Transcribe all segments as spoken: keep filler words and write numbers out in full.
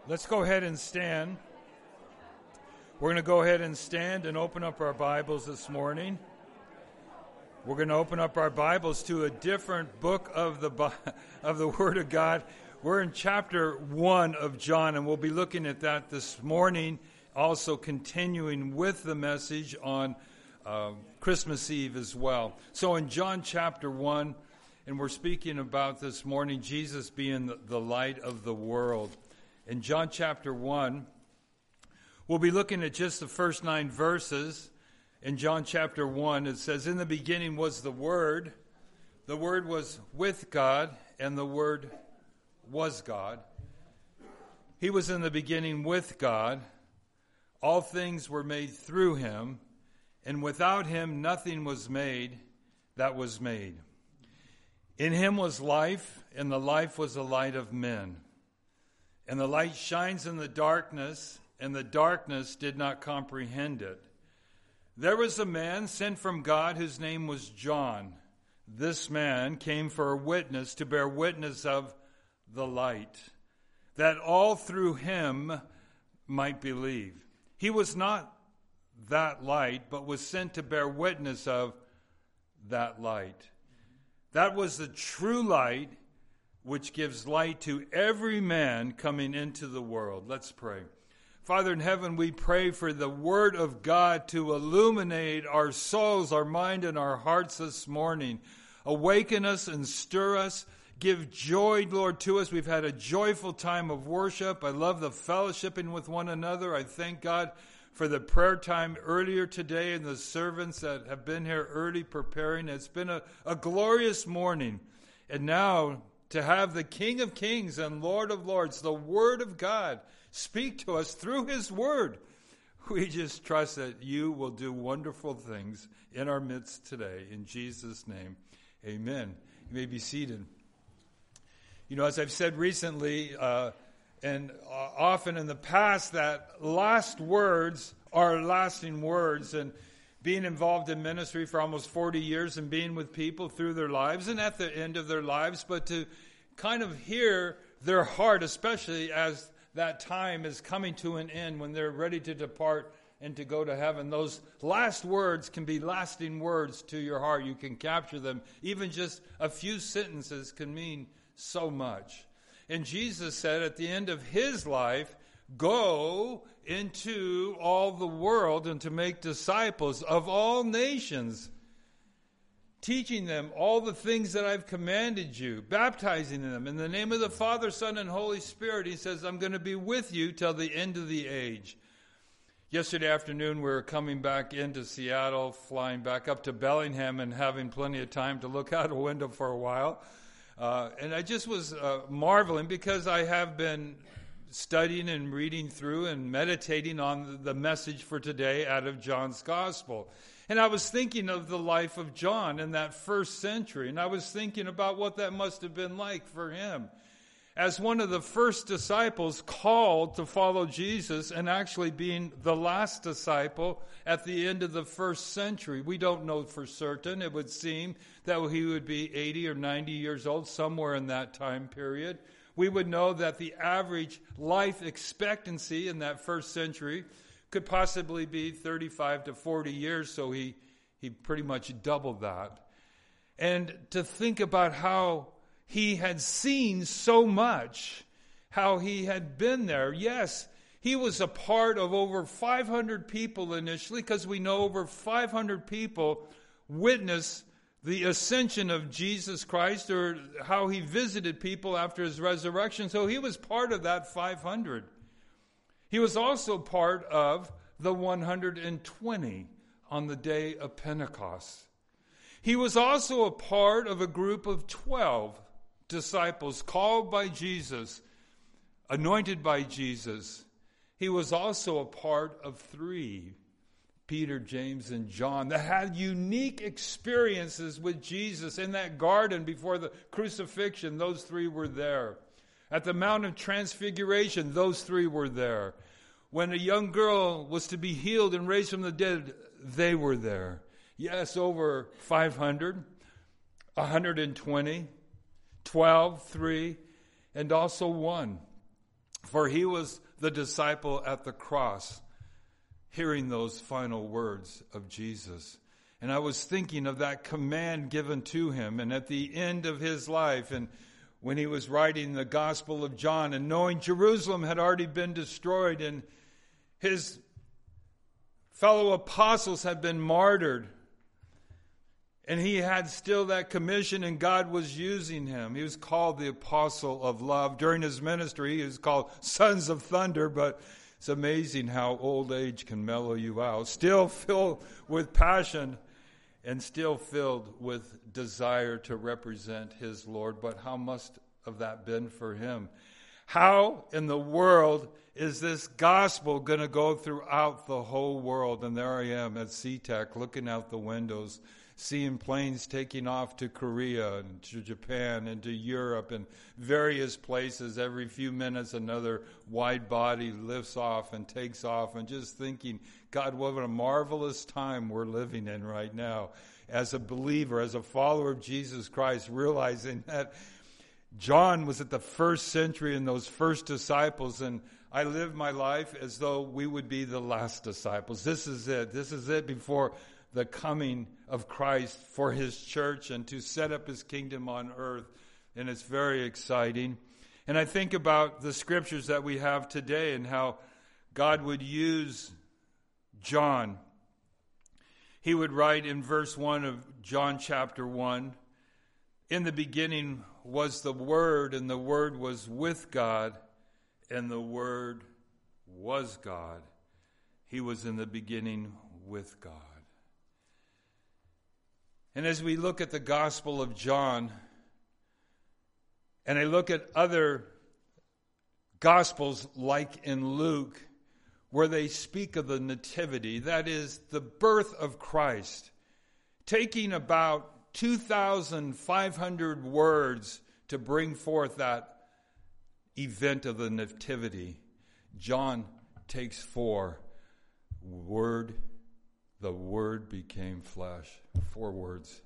Let's go ahead and stand. We're going to go ahead and stand and open up our Bibles this morning. We're going to open up our Bibles to a different book of the of the Word of God. We're in chapter one of John, and we'll be looking at that this morning, also continuing with the message on uh, Christmas Eve as well. So in John chapter one, and we're speaking about this morning Jesus being the, the light of the world. In John chapter one, we'll be looking at just the first nine verses. In John chapter one, it says, "In the beginning was the Word. The Word was with God, and the Word was God. He was in the beginning with God. All things were made through him, and without him nothing was made that was made. In him was life, and the life was the light of men. And the light shines in the darkness, and the darkness did not comprehend it. There was a man sent from God whose name was John. This man came for a witness, to bear witness of the light, that all through him might believe. He was not that light, but was sent to bear witness of that light. That was the true light, which gives light to every man coming into the world." Let's pray. Father in heaven, we pray for the Word of God to illuminate our souls, our mind, and our hearts this morning. Awaken us and stir us. Give joy, Lord, to us. We've had a joyful time of worship. I love the fellowshipping with one another. I thank God for the prayer time earlier today and the servants that have been here early preparing. It's been a, a glorious morning. And now to have the King of Kings and Lord of Lords, the Word of God, speak to us through His Word. We just trust that you will do wonderful things in our midst today. In Jesus' name, amen. You may be seated. You know, as I've said recently, uh, and uh, often in the past, that last words are lasting words. And being involved in ministry for almost forty years and being with people through their lives and at the end of their lives, but to kind of hear their heart, especially as that time is coming to an end when they're ready to depart and to go to heaven. Those last words can be lasting words to your heart. You can capture them. Even just a few sentences can mean so much. And Jesus said at the end of his life, "Go into all the world and to make disciples of all nations, teaching them all the things that I've commanded you, baptizing them in the name of the Father, Son, and Holy Spirit." He says, "I'm going to be with you till the end of the age." Yesterday afternoon, we were coming back into Seattle, flying back up to Bellingham and having plenty of time to look out a window for a while. Uh, and I just was uh, marveling because I have been studying and reading through and meditating on the message for today out of John's Gospel. And I was thinking of the life of John in that first century, and I was thinking about what that must have been like for him. As one of the first disciples called to follow Jesus and actually being the last disciple at the end of the first century. We don't know for certain. It would seem that he would be eighty or ninety years old, somewhere in that time period. We would know that the average life expectancy in that first century could possibly be thirty-five to forty years, so he, he pretty much doubled that. And to think about how he had seen so much, how he had been there. Yes, he was a part of over five hundred people initially, because we know over five hundred people witnessed the ascension of Jesus Christ, or how he visited people after his resurrection. So he was part of that five hundred. He was also part of the one hundred twenty on the day of Pentecost. He was also a part of a group of twelve disciples called by Jesus, anointed by Jesus. He was also a part of three, Peter, James, and John, that had unique experiences with Jesus in that garden before the crucifixion. Those three were there. At the Mount of Transfiguration, those three were there. When a young girl was to be healed and raised from the dead, they were there. Yes, over five hundred, one hundred twenty, twelve, three, and also one. For he was the disciple at the cross, hearing those final words of Jesus. And I was thinking of that command given to him, and at the end of his life, and when he was writing the Gospel of John, and knowing Jerusalem had already been destroyed, and his fellow apostles had been martyred, and he had still that commission, and God was using him. He was called the Apostle of Love. During his ministry, he was called Sons of Thunder, but it's amazing how old age can mellow you out. Still filled with passion and still filled with desire to represent his Lord. But how must have that been for him? How in the world is this gospel going to go throughout the whole world? And there I am at SeaTac looking out the windows, seeing planes taking off to Korea and to Japan and to Europe and various places. Every few minutes another wide body lifts off and takes off, and just thinking, God, what a marvelous time we're living in right now. As a believer, as a follower of Jesus Christ, realizing that John was at the first century and those first disciples, and I live my life as though we would be the last disciples. This is it. This is it before the coming of Christ for his church and to set up his kingdom on earth. And it's very exciting. And I think about the scriptures that we have today and how God would use John. He would write in verse one of John chapter one, in the beginning was the Word, and the Word was with God, and the Word was God. He was in the beginning with God. And as we look at the Gospel of John, and I look at other Gospels like in Luke, where they speak of the nativity, that is the birth of Christ, taking about two thousand five hundred words to bring forth that event of the nativity, John takes four. Word, the Word became flesh. Four words.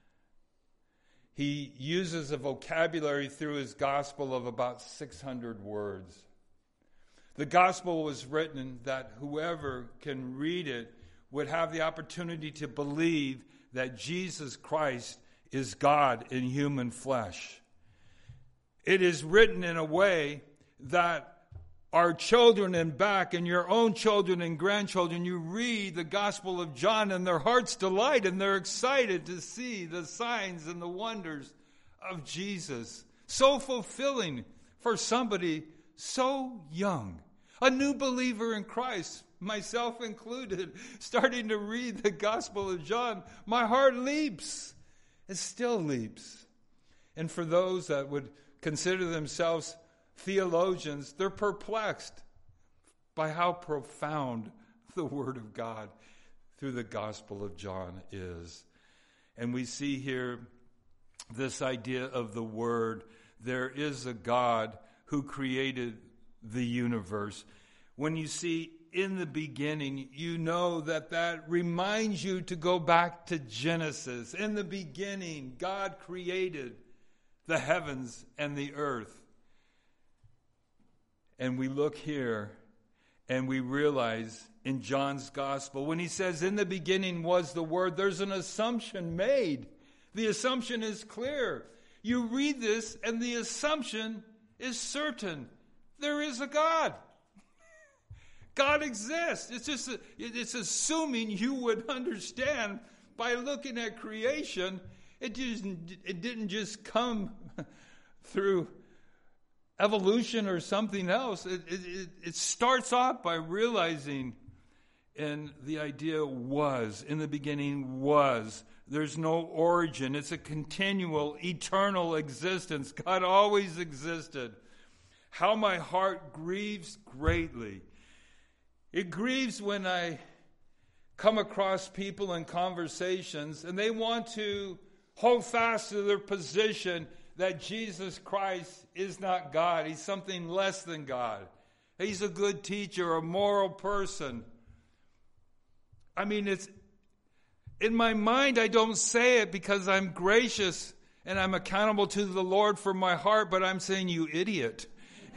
He uses a vocabulary through his gospel of about six hundred words. The gospel was written that whoever can read it would have the opportunity to believe that Jesus Christ is God in human flesh. It is written in a way that our children and back and your own children and grandchildren, you read the Gospel of John and their hearts delight and they're excited to see the signs and the wonders of Jesus. So fulfilling for somebody so young. A new believer in Christ, myself included, starting to read the Gospel of John, my heart leaps. It still leaps. And for those that would consider themselves theologians, they're perplexed by how profound the Word of God through the Gospel of John is. And we see here this idea of the Word. There is a God who created the universe. When you see in the beginning, you know that that reminds you to go back to Genesis. In the beginning, God created the heavens and the earth. And we look here and we realize in John's gospel, when he says, in the beginning was the Word, there's an assumption made. The assumption is clear. You read this and the assumption is certain. There is a God. God exists. It's just, a, it's assuming you would understand by looking at creation. It didn't, it didn't just come through evolution or something else. It, it, it starts off by realizing, and the idea was, in the beginning was. There's no origin. It's a continual, eternal existence. God always existed. How my heart grieves greatly. It grieves when I come across people in conversations and they want to hold fast to their position that Jesus Christ is not God. He's something less than God. He's a good teacher, a moral person. I mean, it's in my mind, I don't say it because I'm gracious and I'm accountable to the Lord for my heart, but I'm saying, you idiot.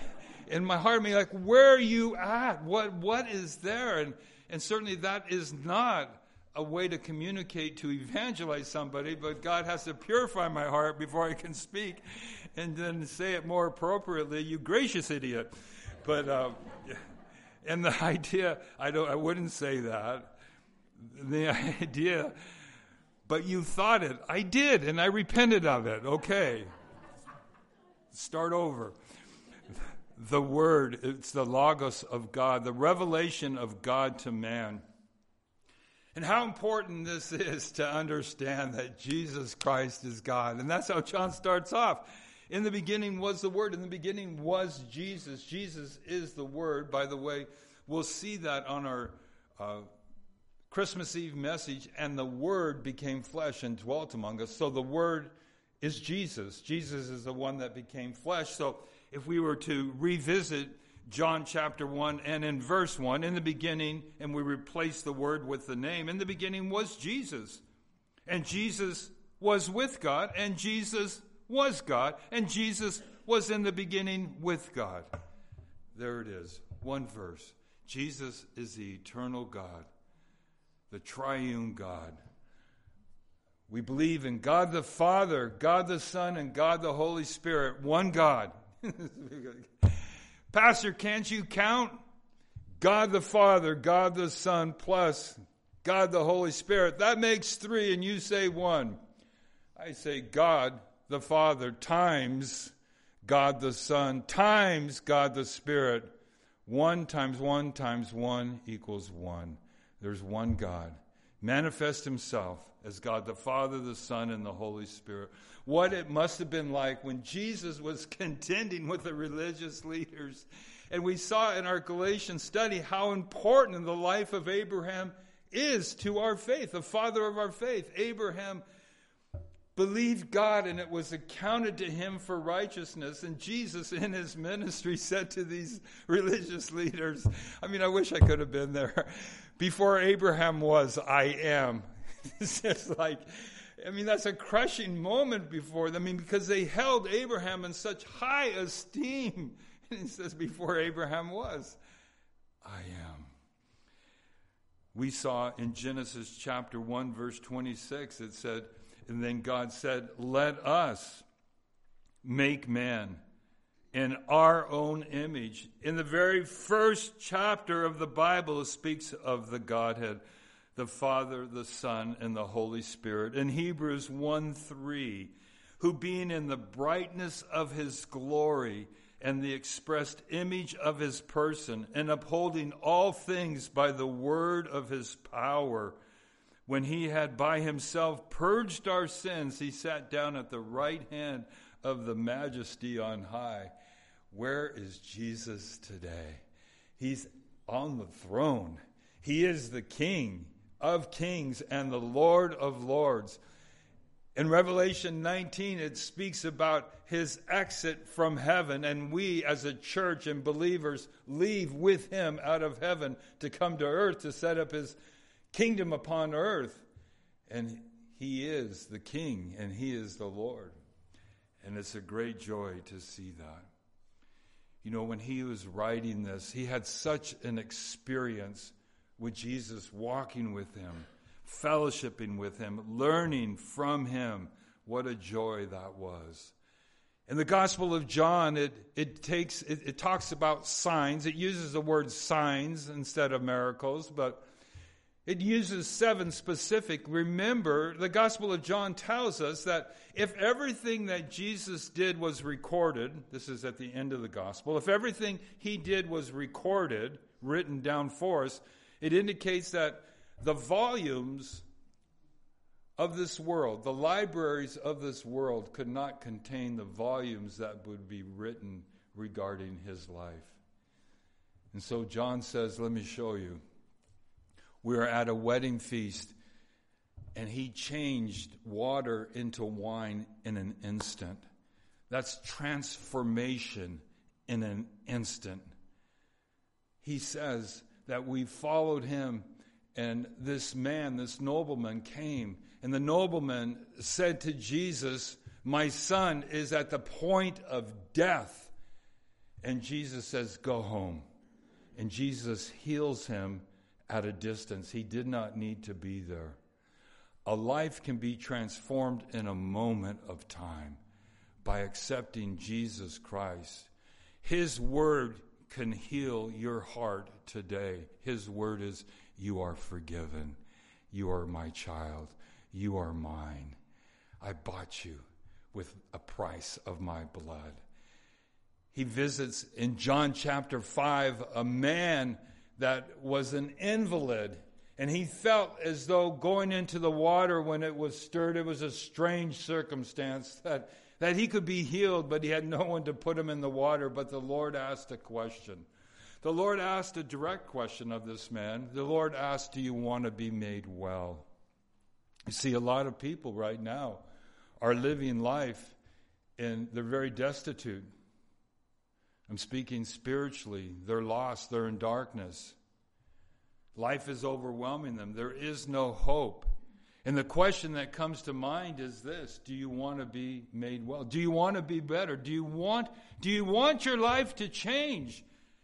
in my heart, I mean, like, where are you at? What What is there? And, and certainly that is not a way to communicate, to evangelize somebody, but God has to purify my heart before I can speak and then say it more appropriately, you gracious idiot. But, uh, and the idea, I don't, I wouldn't say that. The idea, but you thought it. I did, and I repented of it. Okay. Start over. The Word, it's the Logos of God, the revelation of God to man. And how important this is to understand that Jesus Christ is God. And that's how John starts off. In the beginning was the Word. In the beginning was Jesus. Jesus is the Word. By the way, we'll see that on our uh, Christmas Eve message. And the Word became flesh and dwelt among us. So the Word is Jesus. Jesus is the one that became flesh. So if we were to revisit John chapter one and in verse one, in the beginning, and we replace the word with the name, in the beginning was Jesus. And Jesus was with God, and Jesus was God, and Jesus was in the beginning with God. There it is, one verse. Jesus is the eternal God, the triune God. We believe in God the Father, God the Son, and God the Holy Spirit, one God. Pastor, can't you count? God the Father, God the Son, plus God the Holy Spirit. That makes three, and you say one. I say God the Father times God the Son times God the Spirit. One times one times one equals one. There's one God. Manifest himself as God the Father, the Son, and the Holy Spirit. What it must have been like when Jesus was contending with the religious leaders. And we saw in our Galatians study how important in the life of Abraham is to our faith, the father of our faith. Abraham believed God, and it was accounted to him for righteousness. And Jesus, in his ministry, said to these religious leaders, I mean, I wish I could have been there. Before Abraham was, I am. It's just like, I mean, that's a crushing moment before them. I mean, because they held Abraham in such high esteem. And he says, before Abraham was, I am. We saw in Genesis chapter one, verse twenty-six, it said, and then God said, let us make man in our own image. In the very first chapter of the Bible, it speaks of the Godhead, the Father, the Son, and the Holy Spirit. In Hebrews one three, who being in the brightness of his glory and the expressed image of his person, and upholding all things by the word of his power, when he had by himself purged our sins, he sat down at the right hand of the Majesty on high. Where is Jesus today? He's on the throne. He is the King of kings and the Lord of lords. In Revelation nineteen, it speaks about his exit from heaven, and we as a church and believers leave with him out of heaven to come to earth to set up his kingdom upon earth. And he is the King, and he is the Lord. And it's a great joy to see that. You know, when he was writing this, he had such an experience with Jesus, walking with him, fellowshipping with him, learning from him. What a joy that was. In the Gospel of John, it it takes it, it talks about signs. It uses the word signs instead of miracles, but it uses seven specific. Remember, the Gospel of John tells us that if everything that Jesus did was recorded, this is at the end of the Gospel, if everything he did was recorded, written down for us, it indicates that the volumes of this world, the libraries of this world, could not contain the volumes that would be written regarding his life. And so John says, let me show you. We were at a wedding feast, and he changed water into wine in an instant. That's transformation in an instant. He says that we followed him, and this man, this nobleman came, and the nobleman said to Jesus, my son is at the point of death. And Jesus says, go home. And Jesus heals him at a distance. He did not need to be there. A life can be transformed in a moment of time by accepting Jesus Christ. His word can heal your heart today. His word is, you are forgiven. You are my child. You are mine. I bought you with a price of my blood. He visits in John chapter five a man that was an invalid, and he felt as though going into the water when it was stirred, it was a strange circumstance that, that he could be healed, but he had no one to put him in the water. But the Lord asked a question. The Lord asked a direct question of this man. The Lord asked, do you want to be made well? You see, a lot of people right now are living life and they're very destitute. I'm speaking spiritually. They're lost. They're in darkness. Life is overwhelming them. There is no hope. And the question that comes to mind is this: do you want to be made well? Do you want to be better? Do you want, do you want your life to change?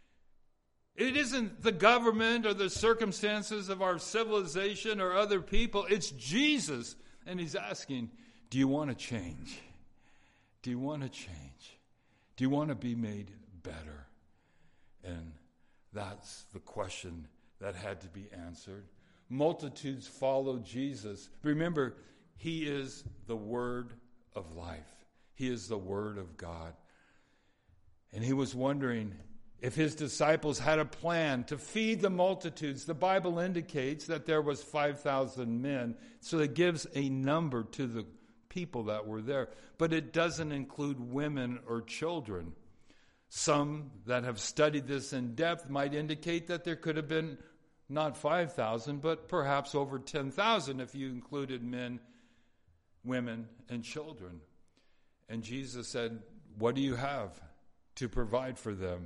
It isn't the government or the circumstances of our civilization or other people. It's Jesus. And he's asking, do you want to change? Do you want to change? Do you want to be made better? And that's the question that had to be answered. Multitudes followed Jesus. Remember, he is the Word of life. He is the Word of God. And he was wondering if his disciples had a plan to feed the multitudes. The Bible indicates that there was five thousand men, so it gives a number to the people that were there. But it doesn't include women or children. Some that have studied this in depth might indicate that there could have been not five thousand, but perhaps over ten thousand if you included men, women, and children. And Jesus said, what do you have to provide for them?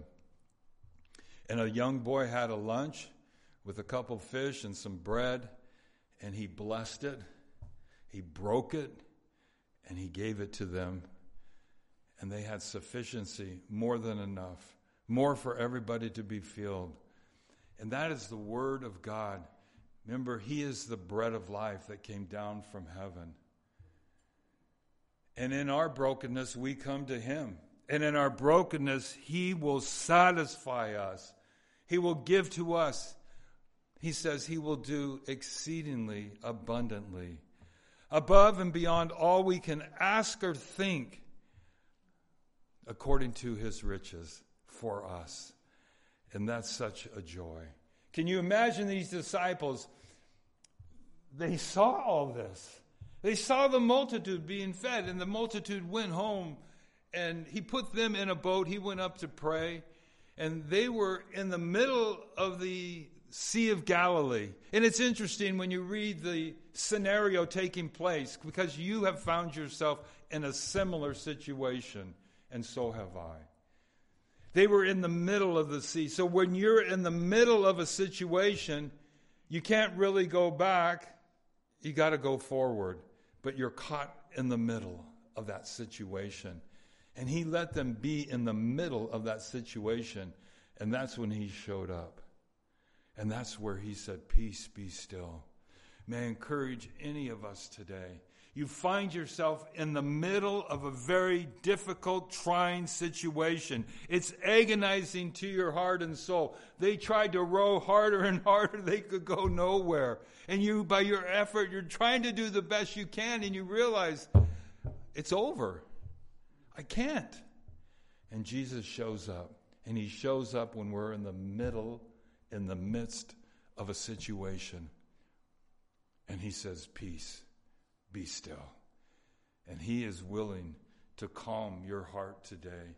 And a young boy had a lunch with a couple fish and some bread, and he blessed it, he broke it, and he gave it to them. And they had sufficiency, more than enough, more for everybody to be filled. And that is the Word of God. Remember, he is the bread of life that came down from heaven. And in our brokenness, we come to him. And in our brokenness, he will satisfy us. He will give to us. He says he will do exceedingly abundantly, above and beyond all we can ask or think, according to his riches for us. And that's such a joy. Can you imagine these disciples? They saw all this. They saw the multitude being fed, and the multitude went home, and he put them in a boat. He went up to pray, and they were in the middle of the Sea of Galilee. And it's interesting when you read the scenario taking place, because you have found yourself in a similar situation, and so have I. They were in the middle of the sea. So when you're in the middle of a situation, you can't really go back. You got to go forward. But you're caught in the middle of that situation. And he let them be in the middle of that situation. And that's when he showed up. And that's where he said, peace, be still. May I encourage any of us today. You find yourself in the middle of a very difficult, trying situation. It's agonizing to your heart and soul. They tried to row harder and harder. They could go nowhere. And you, by your effort, you're trying to do the best you can, and you realize it's over. I can't. And Jesus shows up. And he shows up when we're in the middle, in the midst of a situation. And he says, peace. Be still. And he is willing to calm your heart today.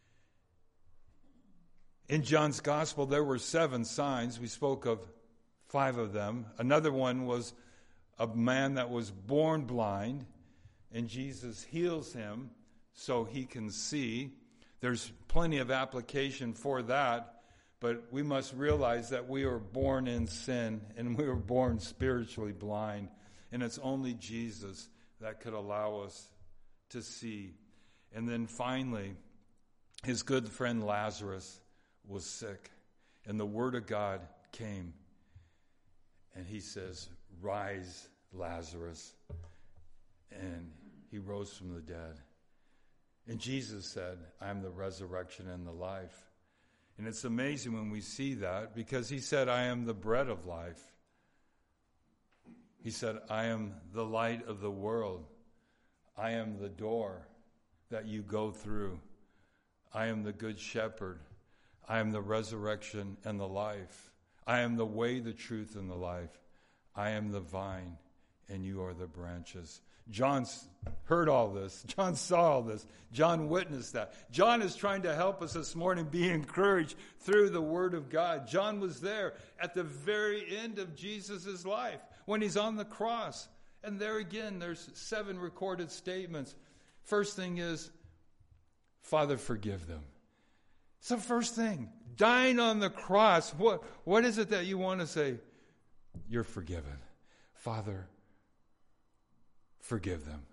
In John's gospel, there were seven signs. We spoke of five of them. Another one was a man that was born blind, and Jesus heals him so he can see. There's plenty of application for that, but we must realize that we are born in sin, and we were born spiritually blind. And it's only Jesus that could allow us to see. And then finally, his good friend Lazarus was sick, and the word of God came, and he says, "Rise, Lazarus," and he rose from the dead. And Jesus said, "I'm the resurrection and the life." And it's amazing when we see that, because he said, "I am the bread of life." He said, "I am the light of the world. I am the door that you go through. I am the good shepherd. I am the resurrection and the life. I am the way, the truth, and the life. I am the vine, and you are the branches." John heard all this. John saw all this. John witnessed that. John is trying to help us this morning be encouraged through the Word of God. John was there at the very end of Jesus' life when he's on the cross. And there again, there's seven recorded statements. First thing is, "Father, forgive them." It's the first thing. Dying on the cross, what, what is it that you want to say? You're forgiven. Father, forgive them.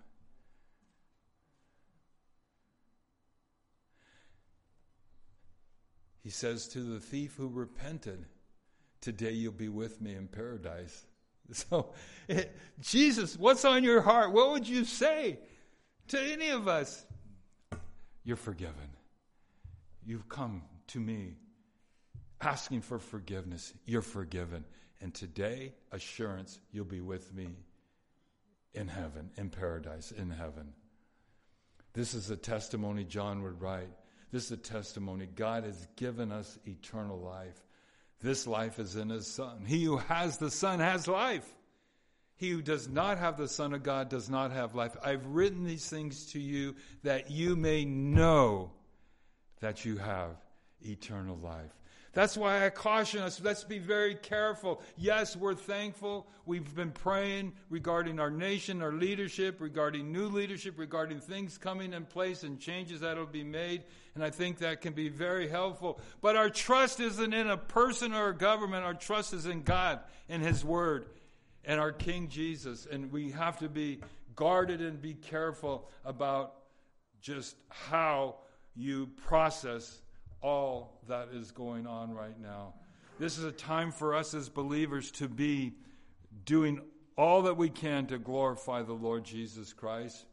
He says to the thief who repented, "Today you'll be with me in paradise." So, it, Jesus, what's on your heart? What would you say to any of us? You're forgiven. You've come to me asking for forgiveness. You're forgiven. And today, assurance, you'll be with me in heaven, in paradise, in heaven. This is a testimony John would write. This is a testimony. God has given us eternal life. This life is in his Son. He who has the Son has life. He who does not have the Son of God does not have life. I've written these things to you that you may know that you have eternal life. That's why I caution us, let's be very careful. Yes, we're thankful. We've been praying regarding our nation, our leadership, regarding new leadership, regarding things coming in place and changes that will be made. And I think that can be very helpful. But our trust isn't in a person or a government. Our trust is in God and his word and our King Jesus. And we have to be guarded and be careful about just how you process all that is going on right now. This is a time for us as believers to be doing all that we can to glorify the Lord Jesus Christ.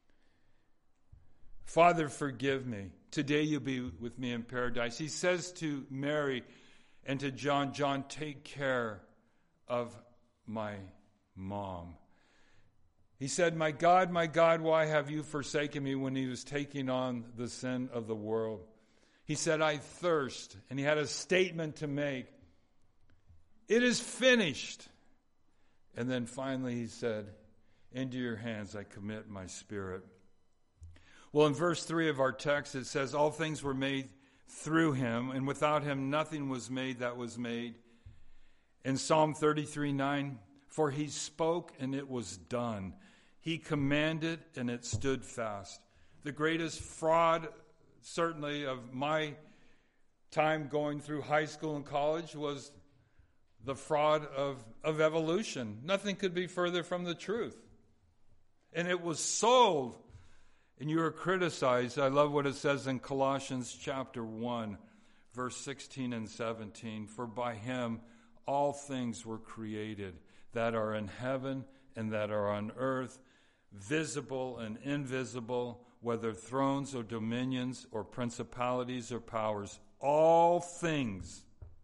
Father, forgive me. Today you'll be with me in paradise. He says to Mary and to John, John, take care of my mom. He said, my God, my God, why have you forsaken me, when he was taking on the sin of the world? He said, I thirst. And he had a statement to make. It is finished. And then finally he said, into your hands I commit my spirit. Well, in verse three of our text, it says, all things were made through him, and without him nothing was made that was made. In Psalm thirty-three nine, for he spoke and it was done. He commanded and it stood fast. The greatest fraud, certainly, of my time going through high school and college was the fraud of, of evolution. Nothing could be further from the truth. And it was sold, and you were criticized. I love what it says in Colossians chapter one, verse sixteen and seventeen. For by him all things were created, that are in heaven and that are on earth, visible and invisible, whether thrones or dominions or principalities or powers. All things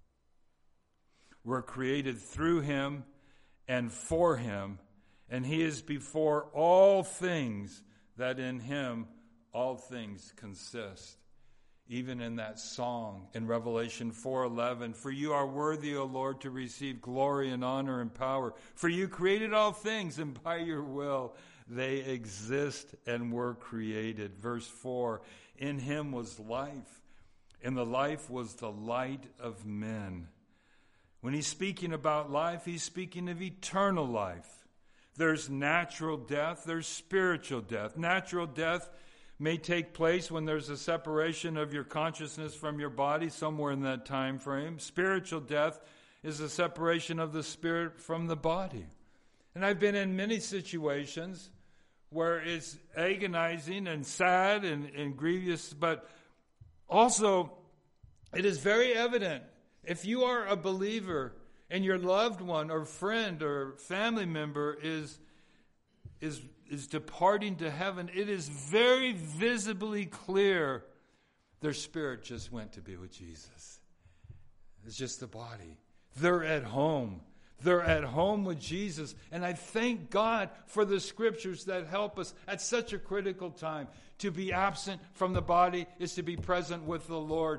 were created through him and for him, and he is before all things, that in him all things consist. Even in that song in Revelation four eleven, for you are worthy, O Lord, to receive glory and honor and power. For you created all things, and by your will they exist and were created. Verse four, in him was life, and the life was the light of men. When he's speaking about life, he's speaking of eternal life. There's natural death, there's spiritual death. Natural death may take place when there's a separation of your consciousness from your body, somewhere in that time frame. Spiritual death is a separation of the spirit from the body. And I've been in many situations where it's agonizing and sad and, and grievous, but Also, it is very evident if you are a believer and your loved one or friend or family member is is is departing to heaven, it is very visibly clear their spirit just went to be with Jesus. It's just the body. They're at home. They're at home with Jesus. And I thank God for the scriptures that help us at such a critical time. To be absent from the body is to be present with the Lord.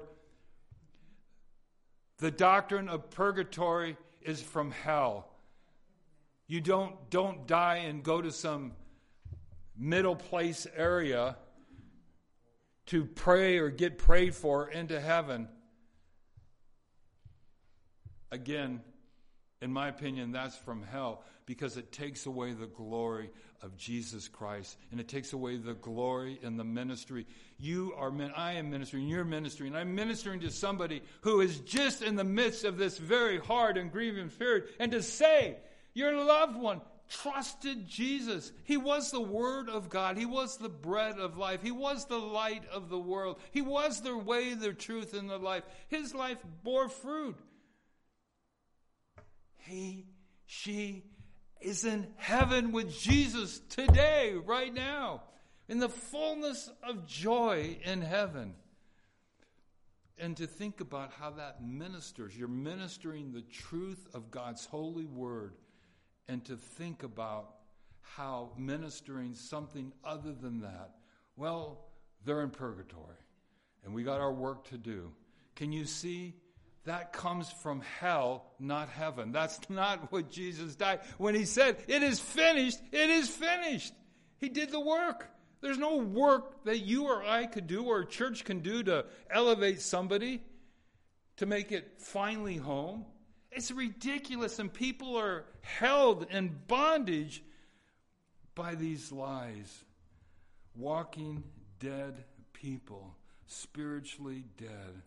The doctrine of purgatory is from hell. You don't, don't die and go to some middle place area to pray or get prayed for into heaven. Again, in my opinion, that's from hell, because it takes away the glory of Jesus Christ, and it takes away the glory in the ministry. You are, I am ministering, you're ministering, I'm ministering to somebody who is just in the midst of this very hard and grieving period, and to say, your loved one trusted Jesus. He was the Word of God. He was the bread of life. He was the light of the world. He was the way, the truth, and the life. His life bore fruit. He, she is in heaven with Jesus today, right now, in the fullness of joy in heaven. And to think about how that ministers. You're ministering the truth of God's holy word. And to think about how ministering something other than that, well, they're in purgatory. And we got our work to do. Can you see? That comes from hell, not heaven. That's not what Jesus died. When he said, it is finished, it is finished. He did the work. There's no work that you or I could do or a church can do to elevate somebody, to make it finally home. It's ridiculous, and people are held in bondage by these lies. Walking dead people, spiritually dead.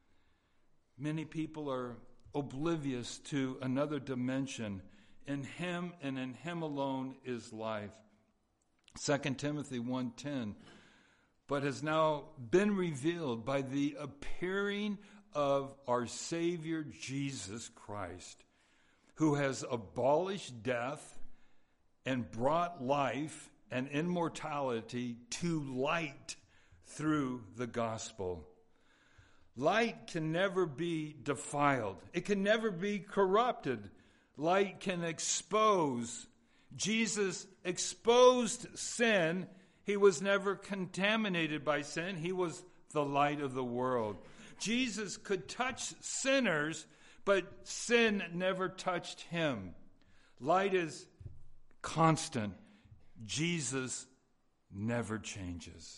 Many people are oblivious to another dimension. In him and in him alone is life. Second Timothy one ten, but has now been revealed by the appearing of our Savior Jesus Christ, who has abolished death and brought life and immortality to light through the gospel. Light can never be defiled. It can never be corrupted. Light can expose. Jesus exposed sin. He was never contaminated by sin. He was the light of the world. Jesus could touch sinners, but sin never touched him. Light is constant. Jesus never changes.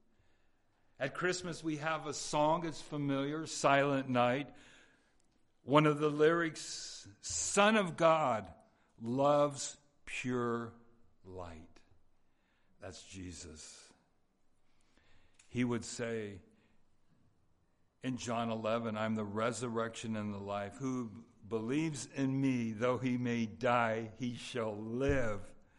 At Christmas, we have a song that's familiar, Silent Night. One of the lyrics, Son of God loves pure light. That's Jesus. He would say in John eleven, I'm the resurrection and the life. Who believes in me, though he may die, he shall live.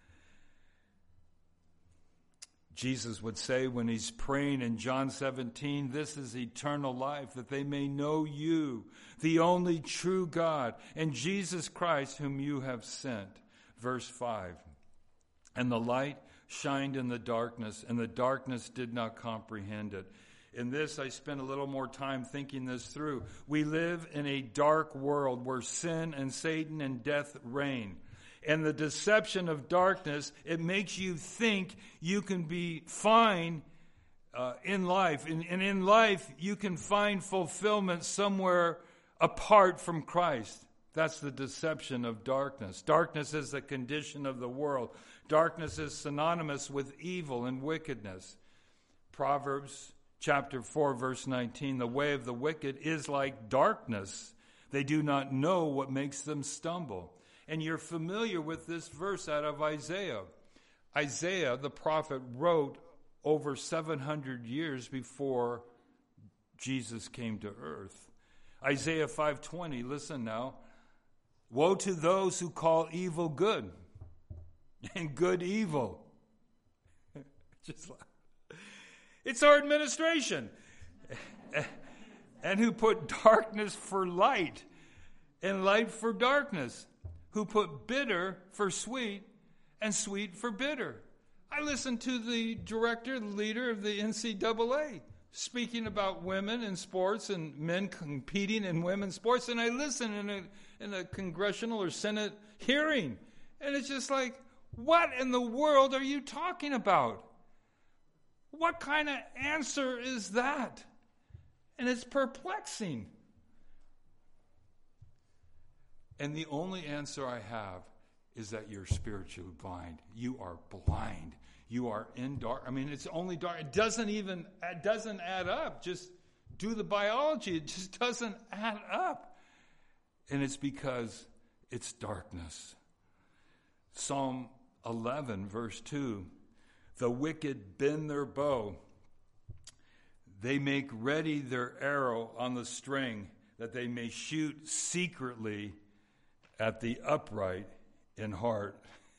Jesus would say when he's praying in John seventeen, this is eternal life, that they may know you, the only true God, and Jesus Christ whom you have sent. Verse five, and the light shined in the darkness, and the darkness did not comprehend it. In this, I spent a little more time thinking this through. We live in a dark world where sin and Satan and death reign. And the deception of darkness, it makes you think you can be fine uh, in life. And, and in life, you can find fulfillment somewhere apart from Christ. That's the deception of darkness. Darkness is the condition of the world. Darkness is synonymous with evil and wickedness. Proverbs chapter four, verse nineteen, the way of the wicked is like darkness. They do not know what makes them stumble. And you're familiar with this verse out of Isaiah. Isaiah, the prophet, wrote over seven hundred years before Jesus came to earth. Isaiah five twenty, listen now. Woe to those who call evil good and good evil. Just like, it's our administration. and who put darkness for light and light for darkness, who put bitter for sweet and sweet for bitter. I listened to the director, the leader of the N C double A, speaking about women in sports and men competing in women's sports, and I listened in a, in a congressional or Senate hearing, and it's just like, what in the world are you talking about? What kind of answer is that? And it's perplexing. And the only answer I have is that you're spiritually blind. You are blind. You are in dark. I mean, it's only dark. It doesn't even, it doesn't add up. Just do the biology. It just doesn't add up. And it's because it's darkness. Psalm eleven, verse two. The wicked bend their bow. They make ready their arrow on the string, that they may shoot secretly at the upright in heart.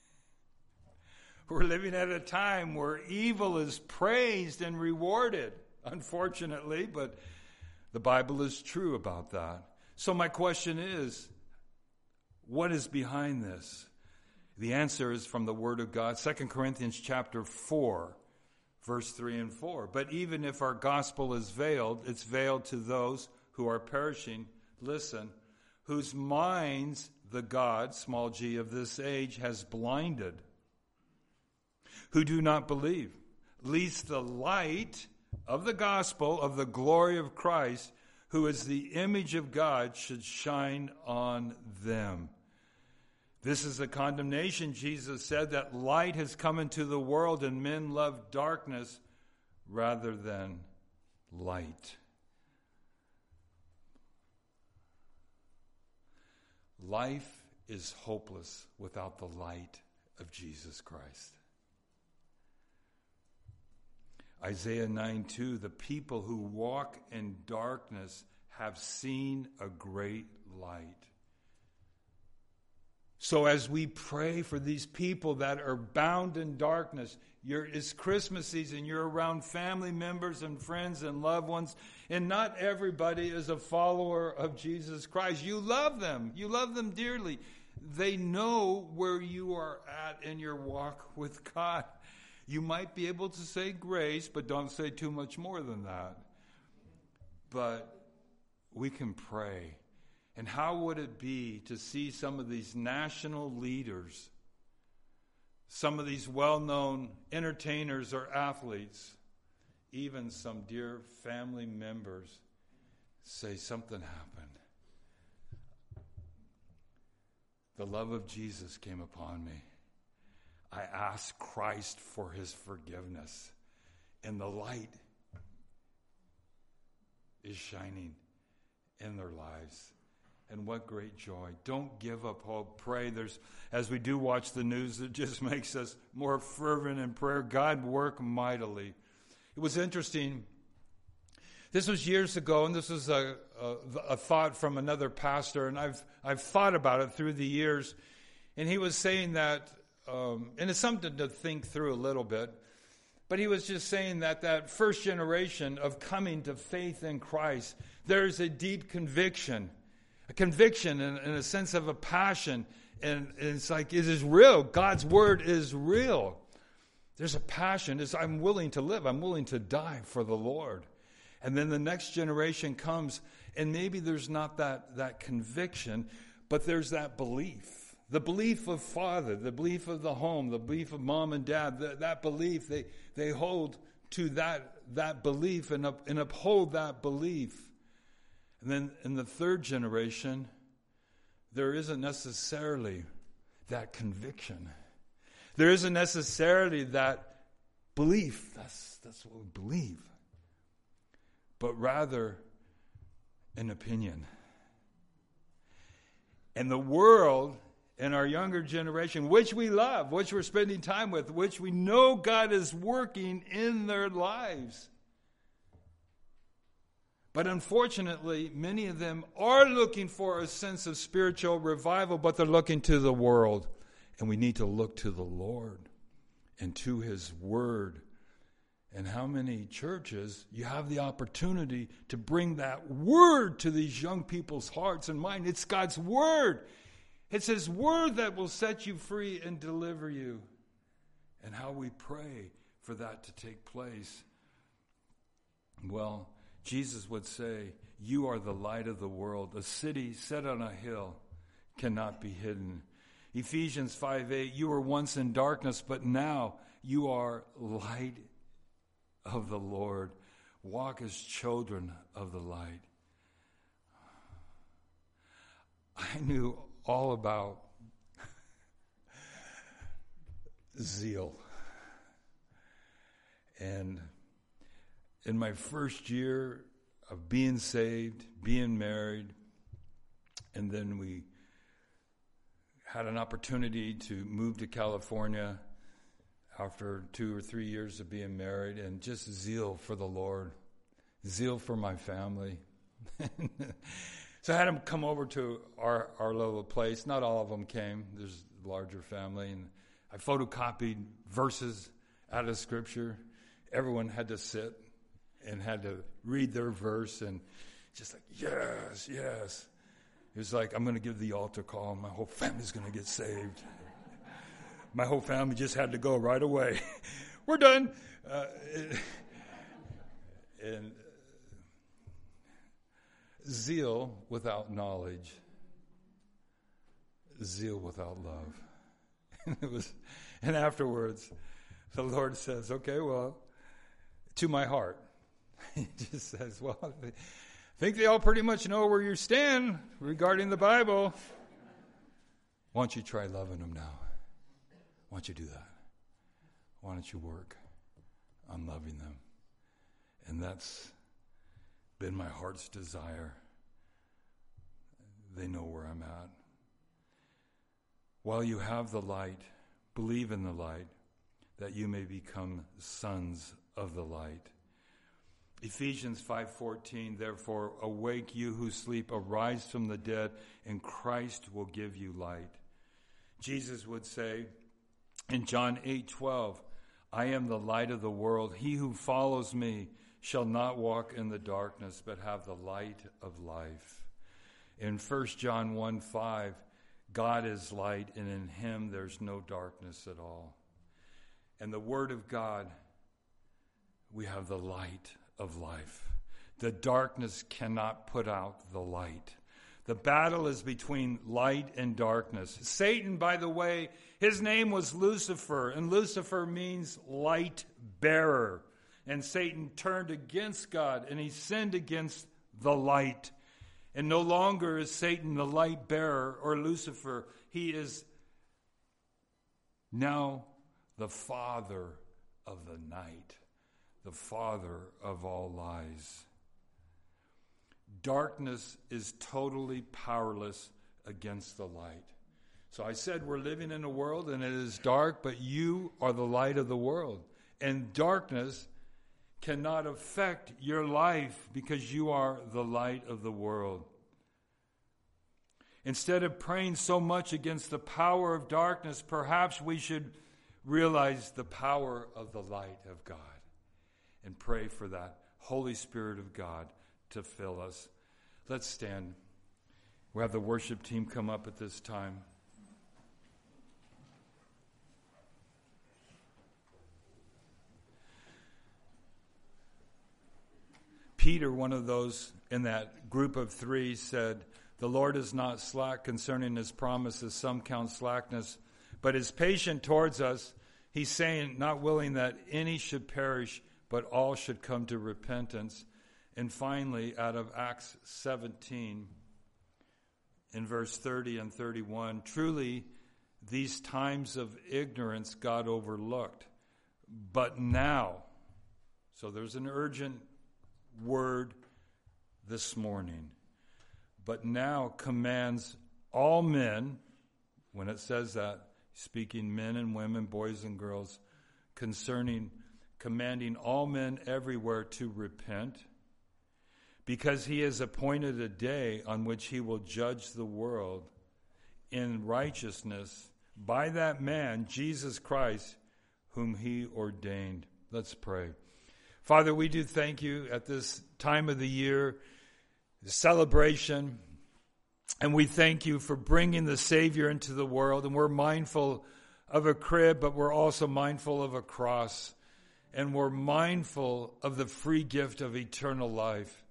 We're living at a time where evil is praised and rewarded, unfortunately, but the Bible is true about that. So my question is, what is behind this? The answer is from the Word of God, Second Corinthians chapter four, verse three and four. But even if our gospel is veiled, it's veiled to those who are perishing, listen, whose minds the God, small g, of this age has blinded, who do not believe, lest the light of the gospel of the glory of Christ, who is the image of God, should shine on them. This is a condemnation, Jesus said, that light has come into the world and men love darkness rather than light. Life is hopeless without the light of Jesus Christ. Isaiah nine two, the people who walk in darkness have seen a great light. So as we pray for these people that are bound in darkness, you're, it's Christmas season, you're around family members and friends and loved ones, and not everybody is a follower of Jesus Christ. You love them. You love them dearly. They know where you are at in your walk with God. You might be able to say grace, but don't say too much more than that. But we can pray. And how would it be to see some of these national leaders, some of these well-known entertainers or athletes, even some dear family members say something happened. The love of Jesus came upon me. I asked Christ for his forgiveness, and the light is shining in their lives. And what great joy. Don't give up hope. Pray. There's, as we do watch the news, it just makes us more fervent in prayer. God work mightily. It was interesting. This was years ago, and this was a, a, a thought from another pastor, and I've I've thought about it through the years. And he was saying that, um, and it's something to think through a little bit, but he was just saying that that first generation of coming to faith in Christ, there's a deep conviction. A conviction and, and a sense of a passion. And, and it's like, it is real. God's word is real. There's a passion. It's, I'm willing to live. I'm willing to die for the Lord. And then the next generation comes, and maybe there's not that, that conviction, but there's that belief. The belief of father, the belief of the home, the belief of mom and dad, the, that belief, they, they hold to that, that belief and, up, and uphold that belief. And then in the third generation, there isn't necessarily that conviction. There isn't necessarily that belief. That's, that's what we believe. But rather, an opinion. And the world and our younger generation, which we love, which we're spending time with, which we know God is working in their lives. But unfortunately, many of them are looking for a sense of spiritual revival, but they're looking to the world. And we need to look to the Lord and to his word And how many churches you have the opportunity to bring that word to these young people's hearts and minds. It's God's word. It's his word that will set you free and deliver you. And how we pray for that to take place. Well, Jesus would say, you are the light of the world. A city set on a hill cannot be hidden. Ephesians five eight, you were once in darkness, but now you are light of the Lord. Walk as children of the light. I knew all about zeal. And in my first year of being saved, being married, and then we had an opportunity to move to California after two or three years of being married, and just zeal for the Lord, zeal for my family. So I had them come over to our, our little place. Not all of them came. There's a larger family. And I photocopied verses out of Scripture. Everyone had to sit and had to read their verse, and just like, yes, yes. It was like, I'm going to give the altar call. My whole family's going to get saved. My whole family just had to go right away. We're done. Uh, and zeal without knowledge, zeal without love. And it was, and afterwards, the Lord says, "Okay, well, to my heart." He just says, "Well, I think they all pretty much know where you stand regarding the Bible. Why don't you try loving them now? Why don't you do that? Why don't you work on loving them?" And that's been my heart's desire. They know where I'm at. While you have the light, believe in the light, that you may become sons of the light. Ephesians five fourteen, therefore awake you who sleep, arise from the dead, and Christ will give you light. Jesus would say in John eight twelve, I am the light of the world. He who follows me shall not walk in the darkness, but have the light of life. In First John one five, God is light, and in him there's no darkness at all. And the Word of God, we have the light of life. The darkness cannot put out the light. The battle is between light and darkness. Satan, by the way, his name was Lucifer, and Lucifer means light bearer. And Satan turned against God, and he sinned against the light. And no longer is Satan the light bearer or Lucifer. He is now the father of the night, the father of all lies. Darkness is totally powerless against the light. So I said we're living in a world and it is dark, but you are the light of the world. And darkness cannot affect your life because you are the light of the world. Instead of praying so much against the power of darkness, perhaps we should realize the power of the light of God and pray for that Holy Spirit of God to fill us. Let's stand. We'll have the worship team come up at this time. Peter, one of those in that group of three, said, the Lord is not slack concerning his promises, some count slackness, but is patient towards us. He's saying, not willing that any should perish, but all should come to repentance. And finally, out of Acts seventeen, in verse thirty and thirty-one, truly these times of ignorance God overlooked, but now, so there's an urgent word this morning, but now commands all men, when it says that, speaking men and women, boys and girls, concerning commanding all men everywhere to repent, because he has appointed a day on which he will judge the world in righteousness by that man, Jesus Christ, whom he ordained. Let's pray. Father, we do thank you at this time of the year, the celebration, and we thank you for bringing the Savior into the world. And we're mindful of a crib, but we're also mindful of a cross. And we're mindful of the free gift of eternal life.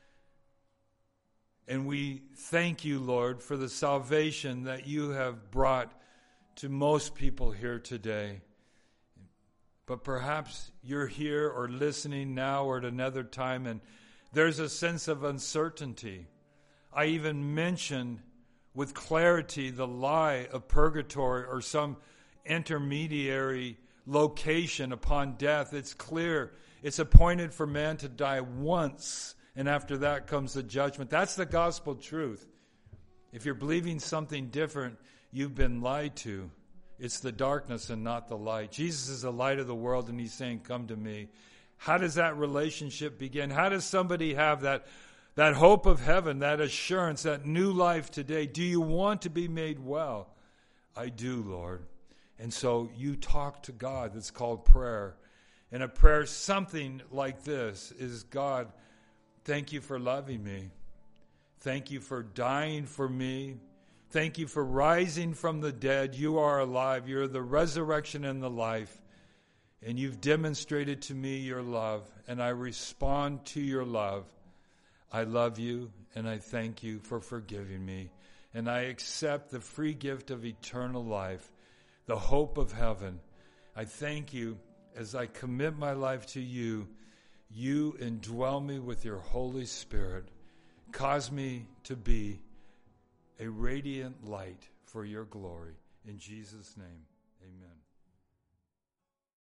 And we thank you, Lord, for the salvation that you have brought to most people here today. But perhaps you're here or listening now or at another time, and there's a sense of uncertainty. I even mentioned with clarity the lie of purgatory or some intermediary location upon death. It's clear. It's appointed for man to die once, and after that comes the judgment. That's the gospel truth. If you're believing something different, you've been lied to. It's the darkness and not the light. Jesus is the light of the world, and he's saying, come to me. How does that relationship begin? How does somebody have that, that hope of heaven, that assurance, that new life today? Do you want to be made well? I do, Lord. And so you talk to God. That's called prayer. And a prayer, something like this, is, God, thank you for loving me. Thank you for dying for me. Thank you for rising from the dead. You are alive. You're the resurrection and the life. And you've demonstrated to me your love. And I respond to your love. I love you, and I thank you for forgiving me. And I accept the free gift of eternal life, the hope of heaven. I thank you as I commit my life to you. You indwell me with your Holy Spirit. Cause me to be a radiant light for your glory. In Jesus' name, amen.